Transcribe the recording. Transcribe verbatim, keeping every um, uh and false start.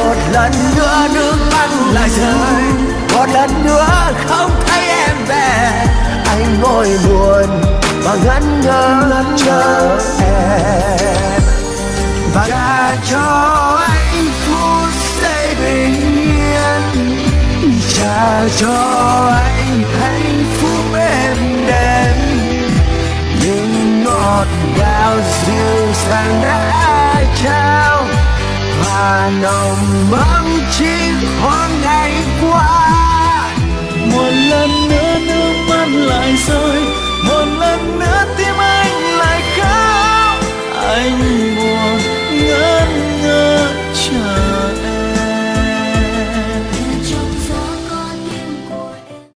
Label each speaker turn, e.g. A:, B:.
A: một lần nữa nước mắt lại rơi, một lần nữa không thấy em về. Anh ngồi buồn và ngẩn ngơ chờ em, và đã cho anh phút giây bình yên, trả cho anh hạnh phúc êm đềm. Nhưng ngọt ngào dịu dàng đã trao, và nồng ấm chỉ khoảng ngày qua.
B: Một lần nữa nước mắt lại rơi, một lần nữa